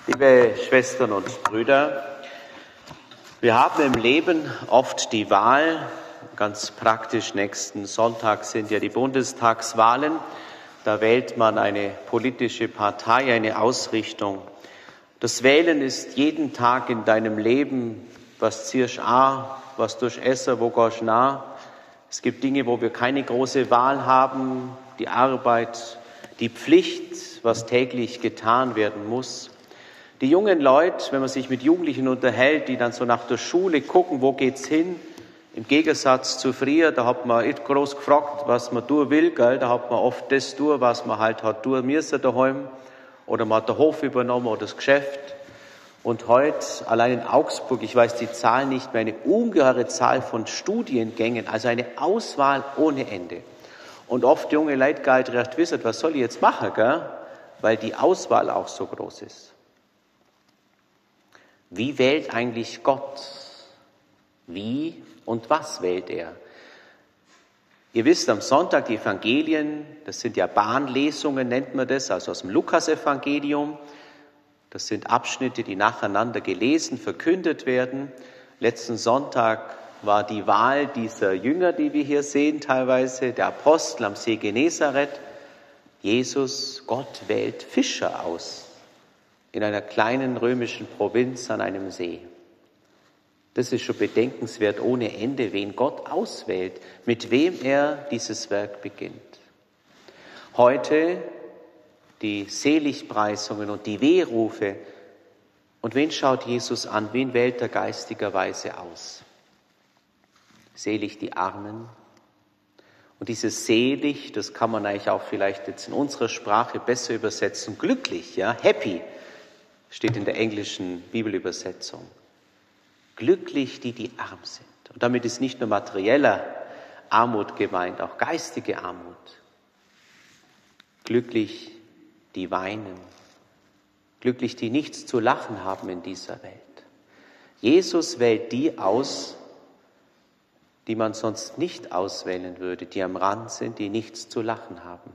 Liebe Schwestern und Brüder, wir haben im Leben oft die Wahl, ganz praktisch nächsten Sonntag sind ja die Bundestagswahlen, da wählt man eine politische Partei, eine Ausrichtung. Das Wählen ist jeden Tag in deinem Leben, was ziehst a, was durch Esser, wo gehst na. Es gibt Dinge, wo wir keine große Wahl haben, die Arbeit, die Pflicht, was täglich getan werden muss. Die jungen Leute, wenn man sich mit Jugendlichen unterhält, die dann so nach der Schule gucken, wo geht's hin? Im Gegensatz zu früher, da hat man nicht groß gefragt, was man tun will, gell? Da hat man oft das tun, was man halt hat tun müssen daheim. Oder man hat den Hof übernommen oder das Geschäft. Und heute, allein in Augsburg, ich weiß die Zahl nicht mehr, eine ungeheure Zahl von Studiengängen, also eine Auswahl ohne Ende. Und oft junge Leute gar nicht recht wissen, was soll ich jetzt machen, gell? Weil die Auswahl auch so groß ist. Wie wählt eigentlich Gott? Wie und was wählt er? Ihr wisst, am Sonntag die Evangelien, das sind ja Bahnlesungen, nennt man das, also aus dem Lukasevangelium. Das sind Abschnitte, die nacheinander gelesen, verkündet werden. Letzten Sonntag war die Wahl dieser Jünger, die wir hier sehen teilweise, der Apostel am See Genezareth. Jesus, Gott wählt Fischer aus. In einer kleinen römischen Provinz an einem See. Das ist schon bedenkenswert ohne Ende, wen Gott auswählt, mit wem er dieses Werk beginnt. Heute die Seligpreisungen und die Wehrufe. Und wen schaut Jesus an? Wen wählt er geistigerweise aus? Selig die Armen. Und dieses selig, das kann man eigentlich auch vielleicht jetzt in unserer Sprache besser übersetzen. Glücklich, ja, happy. Steht in der englischen Bibelübersetzung. Glücklich, die arm sind. Und damit ist nicht nur materieller Armut gemeint, auch geistige Armut. Glücklich, die weinen. Glücklich, die nichts zu lachen haben in dieser Welt. Jesus wählt die aus, die man sonst nicht auswählen würde, die am Rand sind, die nichts zu lachen haben.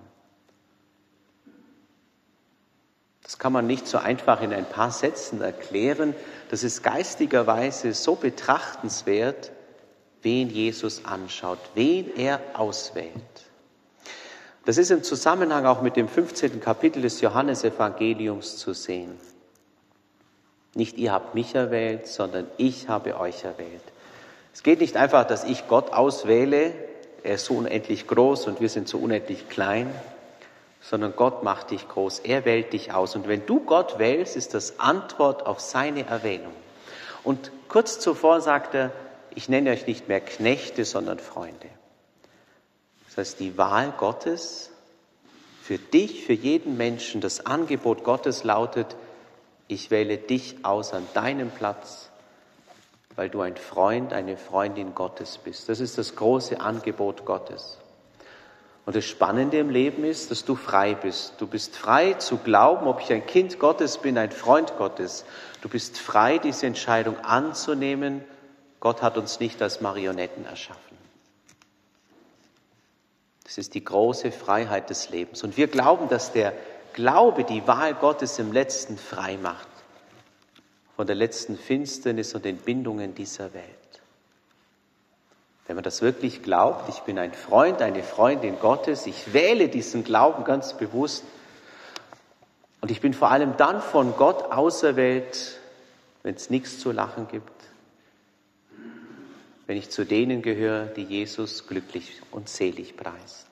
Das kann man nicht so einfach in ein paar Sätzen erklären. Das ist geistigerweise so betrachtenswert, wen Jesus anschaut, wen er auswählt. Das ist im Zusammenhang auch mit dem 15. Kapitel des Johannesevangeliums zu sehen. Nicht ihr habt mich erwählt, sondern ich habe euch erwählt. Es geht nicht einfach, dass ich Gott auswähle, er ist so unendlich groß und wir sind so unendlich klein, sondern Gott macht dich groß, er wählt dich aus. Und wenn du Gott wählst, ist das Antwort auf seine Erwählung. Und kurz zuvor sagt er, ich nenne euch nicht mehr Knechte, sondern Freunde. Das heißt, die Wahl Gottes für dich, für jeden Menschen, das Angebot Gottes lautet, ich wähle dich aus an deinem Platz, weil du ein Freund, eine Freundin Gottes bist. Das ist das große Angebot Gottes. Und das Spannende im Leben ist, dass du frei bist. Du bist frei zu glauben, ob ich ein Kind Gottes bin, ein Freund Gottes. Du bist frei, diese Entscheidung anzunehmen. Gott hat uns nicht als Marionetten erschaffen. Das ist die große Freiheit des Lebens. Und wir glauben, dass der Glaube, die Wahl Gottes im Letzten frei macht. Von der letzten Finsternis und den Bindungen dieser Welt. Wenn man das wirklich glaubt, ich bin ein Freund, eine Freundin Gottes, ich wähle diesen Glauben ganz bewusst und ich bin vor allem dann von Gott auserwählt, wenn es nichts zu lachen gibt, wenn ich zu denen gehöre, die Jesus glücklich und selig preist.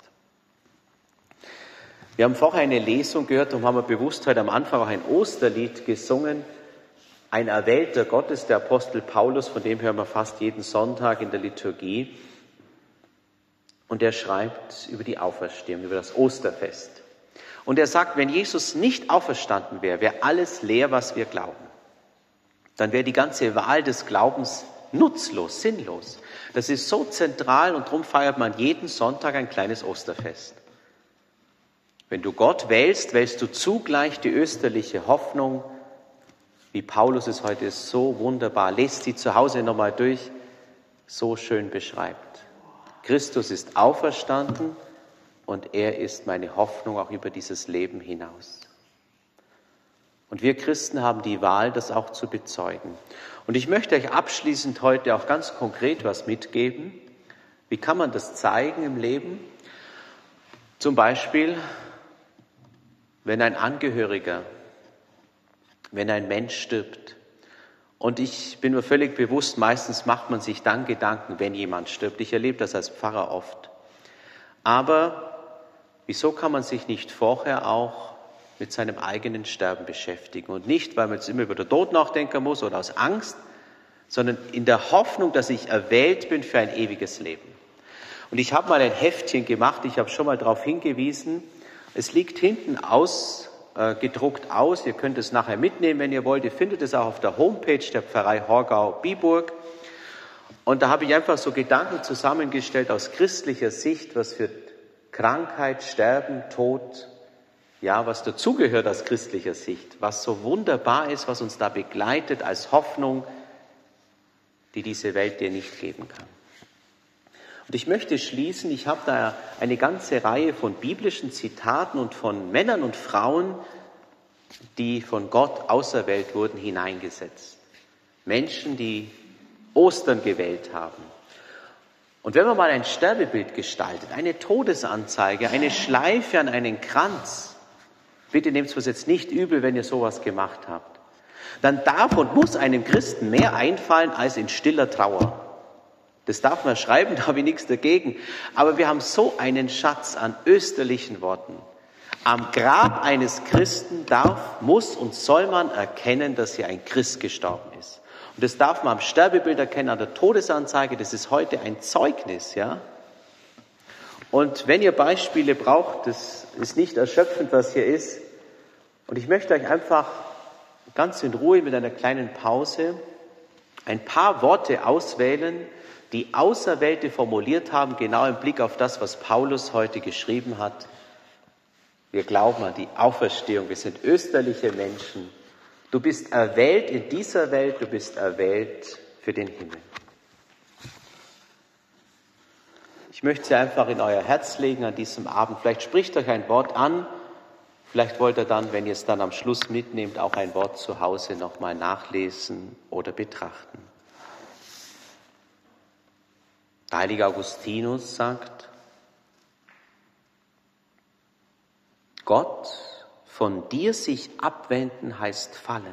Wir haben vorher eine Lesung gehört und haben wir bewusst heute am Anfang auch ein Osterlied gesungen. Ein Erwählter Gottes, der Apostel Paulus, von dem hören wir fast jeden Sonntag in der Liturgie. Und er schreibt über die Auferstehung, über das Osterfest. Und er sagt, wenn Jesus nicht auferstanden wäre, wäre alles leer, was wir glauben. Dann wäre die ganze Wahl des Glaubens nutzlos, sinnlos. Das ist so zentral und darum feiert man jeden Sonntag ein kleines Osterfest. Wenn du Gott wählst, wählst du zugleich die österliche Hoffnung, wie Paulus es heute so wunderbar, lest sie zu Hause nochmal durch, so schön beschreibt. Christus ist auferstanden und er ist meine Hoffnung auch über dieses Leben hinaus. Und wir Christen haben die Wahl, das auch zu bezeugen. Und ich möchte euch abschließend heute auch ganz konkret was mitgeben. Wie kann man das zeigen im Leben? Zum Beispiel, wenn ein Angehöriger, wenn ein Mensch stirbt. Und ich bin mir völlig bewusst, meistens macht man sich dann Gedanken, wenn jemand stirbt. Ich erlebe das als Pfarrer oft. Aber wieso kann man sich nicht vorher auch mit seinem eigenen Sterben beschäftigen? Und nicht, weil man jetzt immer über den Tod nachdenken muss oder aus Angst, sondern in der Hoffnung, dass ich erwählt bin für ein ewiges Leben. Und ich habe mal ein Heftchen gemacht, ich habe schon mal darauf hingewiesen, es liegt hinten gedruckt aus, ihr könnt es nachher mitnehmen, wenn ihr wollt, ihr findet es auch auf der Homepage der Pfarrei Horgau-Biburg. Und da habe ich einfach so Gedanken zusammengestellt aus christlicher Sicht, was für Krankheit, Sterben, Tod, ja, was dazugehört aus christlicher Sicht, was so wunderbar ist, was uns da begleitet als Hoffnung, die diese Welt dir nicht geben kann. Und ich möchte schließen, ich habe da eine ganze Reihe von biblischen Zitaten und von Männern und Frauen, die von Gott auserwählt wurden, hineingesetzt. Menschen, die Ostern gewählt haben. Und wenn man mal ein Sterbebild gestaltet, eine Todesanzeige, eine Schleife an einen Kranz, bitte nehmt es uns jetzt nicht übel, wenn ihr sowas gemacht habt, dann darf und muss einem Christen mehr einfallen als in stiller Trauer. Das darf man schreiben, da habe ich nichts dagegen. Aber wir haben so einen Schatz an österlichen Worten. Am Grab eines Christen muss und soll man erkennen, dass hier ein Christ gestorben ist. Und das darf man am Sterbebild erkennen, an der Todesanzeige. Das ist heute ein Zeugnis, ja. Und wenn ihr Beispiele braucht, das ist nicht erschöpfend, was hier ist. Und ich möchte euch einfach ganz in Ruhe mit einer kleinen Pause ein paar Worte auswählen, die Auserwählte formuliert haben, genau im Blick auf das, was Paulus heute geschrieben hat. Wir glauben an die Auferstehung, wir sind österliche Menschen. Du bist erwählt in dieser Welt, du bist erwählt für den Himmel. Ich möchte sie einfach in euer Herz legen an diesem Abend. Vielleicht spricht euch ein Wort an, vielleicht wollt ihr dann, wenn ihr es dann am Schluss mitnehmt, auch ein Wort zu Hause nochmal nachlesen oder betrachten. Der heilige Augustinus sagt, Gott von dir sich abwenden heißt fallen.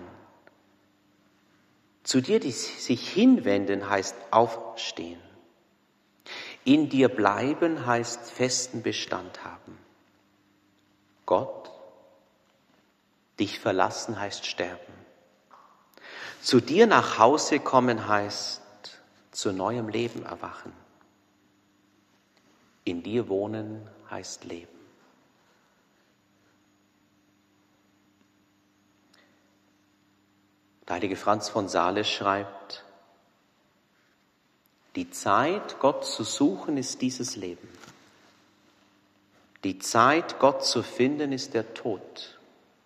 Zu dir sich hinwenden heißt aufstehen. In dir bleiben heißt festen Bestand haben. Gott, dich verlassen heißt sterben. Zu dir nach Hause kommen heißt zu neuem Leben erwachen. In dir wohnen heißt leben. Der heilige Franz von Sales schreibt, die Zeit, Gott zu suchen, ist dieses Leben. Die Zeit, Gott zu finden, ist der Tod.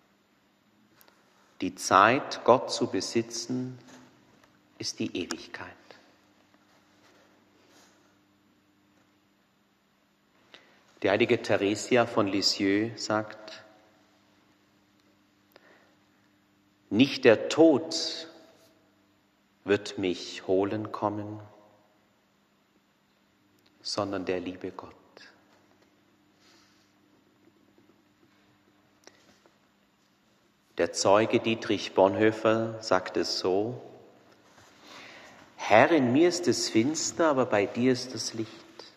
Die Zeit, Gott zu besitzen, ist die Ewigkeit. Die heilige Theresia von Lisieux sagt, nicht der Tod wird mich holen kommen, sondern der liebe Gott. Der Zeuge Dietrich Bonhoeffer sagt es so, Herr, in mir ist es finster, aber bei dir ist das Licht.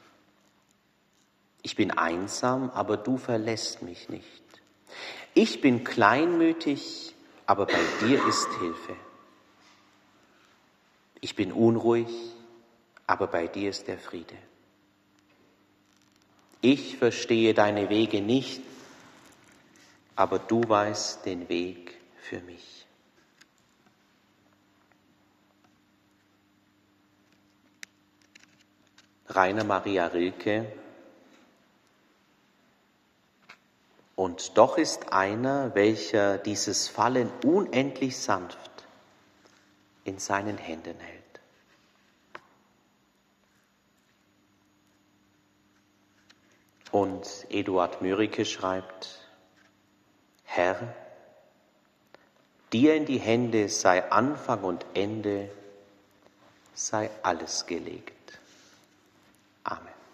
Ich bin einsam, aber du verlässt mich nicht. Ich bin kleinmütig, aber bei dir ist Hilfe. Ich bin unruhig, aber bei dir ist der Friede. Ich verstehe deine Wege nicht, aber du weißt den Weg für mich. Rainer Maria Rilke. Und doch ist einer, welcher dieses Fallen unendlich sanft in seinen Händen hält. Und Eduard Mörike schreibt, Herr, dir in die Hände sei Anfang und Ende, sei alles gelegt. Amen.